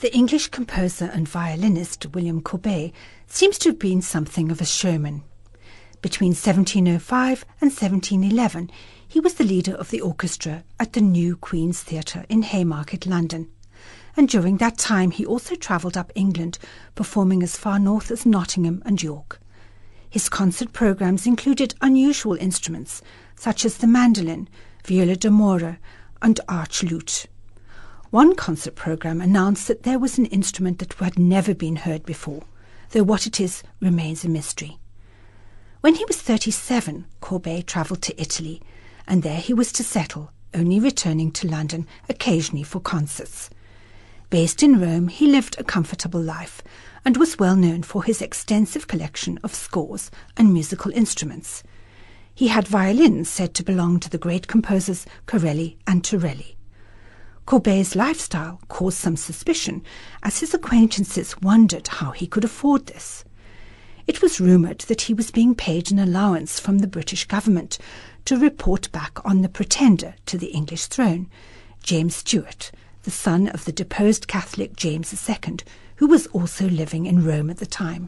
The English composer and violinist William Courbet seems to have been something of a showman. Between 1705 and 1711, he was the leader of the orchestra at the New Queen's Theatre in Haymarket, London. And during that time he also travelled up England, performing as far north as Nottingham and York. His concert programmes included unusual instruments, such as the mandolin, viola da mora, and arch lute. One concert programme announced that there was an instrument that had never been heard before, though what it is remains a mystery. When he was 37, Courbet travelled to Italy, and there he was to settle, only returning to London occasionally for concerts. Based in Rome, he lived a comfortable life and was well known for his extensive collection of scores and musical instruments. He had violins said to belong to the great composers Corelli and Torelli. Courbet's lifestyle caused some suspicion, as his acquaintances wondered how he could afford this. It was rumoured that he was being paid an allowance from the British government to report back on the pretender to the English throne, James Stuart, the son of the deposed Catholic James II, who was also living in Rome at the time.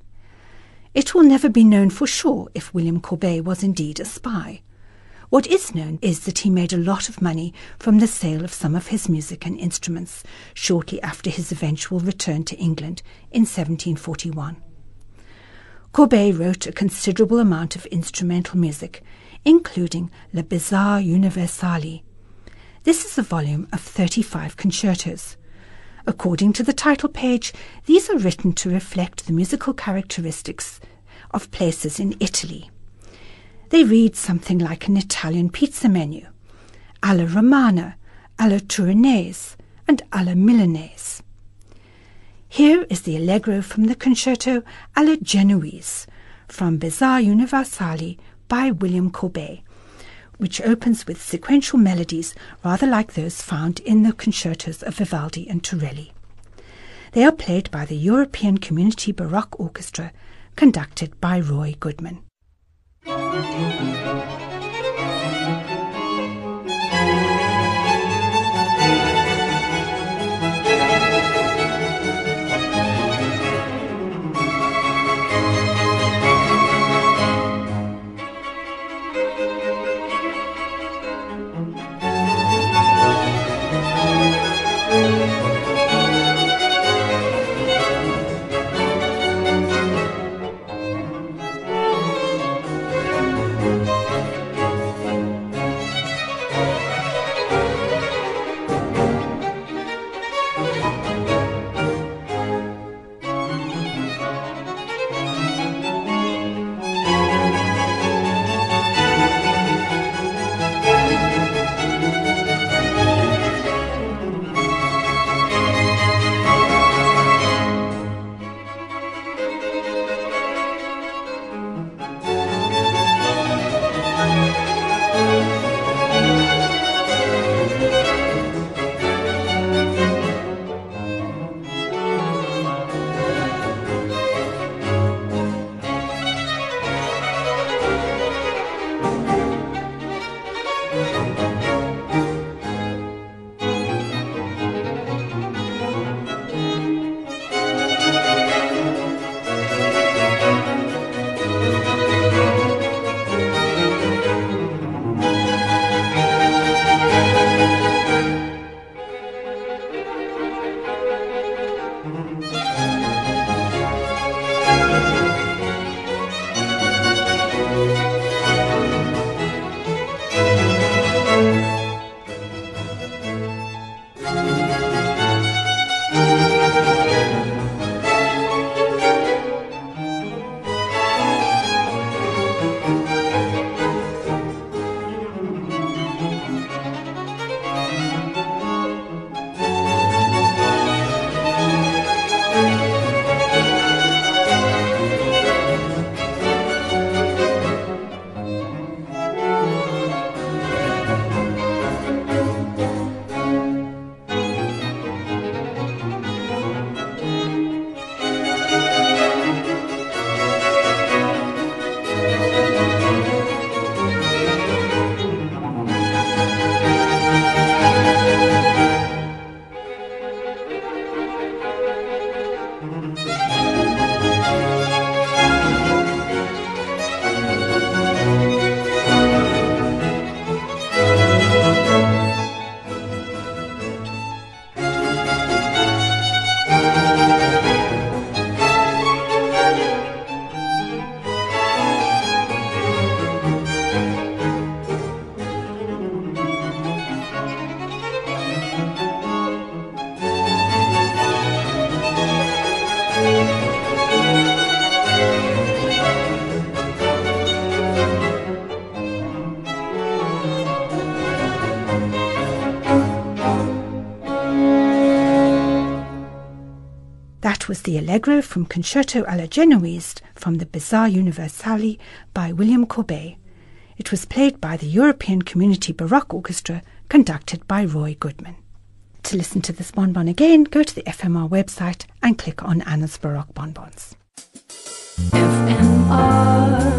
It will never be known for sure if William Courbet was indeed a spy. What is known is that he made a lot of money from the sale of some of his music and instruments shortly after his eventual return to England in 1741. Courbet wrote a considerable amount of instrumental music, including Le Bizarre Universali. This is a volume of 35 concertos. According to the title page, these are written to reflect the musical characteristics of places in Italy. They read something like an Italian pizza menu, alla Romana, alla Turinese, and alla Milanese. Here is the allegro from the concerto alla Genoese, from Bizarre Universali by William Courbet, which opens with sequential melodies rather like those found in the concertos of Vivaldi and Torelli. They are played by the European Community Baroque Orchestra, conducted by Roy Goodman. That was the Allegro from Concerto alla Genoese from the Bizarre Universale by William Courbet. It was played by the European Community Baroque Orchestra, conducted by Roy Goodman. To listen to this bonbon again, go to the FMR website and click on Anna's Baroque Bonbons. FMR